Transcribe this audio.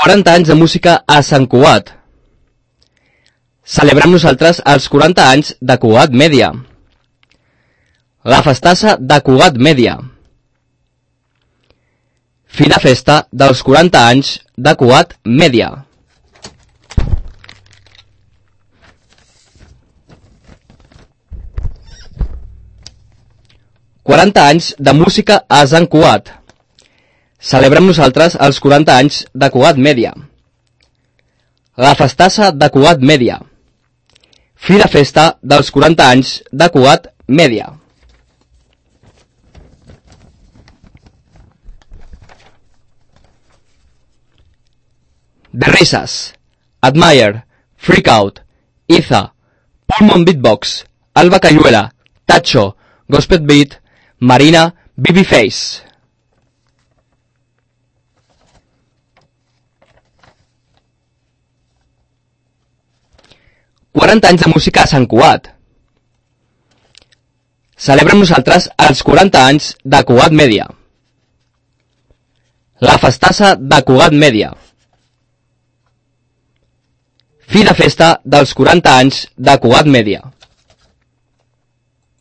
40 anys de música a Sant Cugat. Celebrem nosaltres els 40 anys de Cugat Mèdia. La festassa de Cugat Mèdia. Fi de festa dels 40 anys de Cugat Mèdia. «40 anys de música a Sant Cugat. Celebrem nosaltres els 40 anys de Cugat Mèdia. La festassa de Cugat Mèdia. Fi de festa dels 40 anys de Cugat Mèdia». The Risas, Admire, Freakout, Iza, Pulmon Beatbox, Alba Cayuela, Tacho, Gospel Beat, Marina, Babyface. «40 anys de música a Sant Cugat. Celebrem nosaltres els 40 anys de Cugat Mèdia. La festassa de Cugat Mèdia. Fi de festa dels 40 anys de Cugat Mèdia».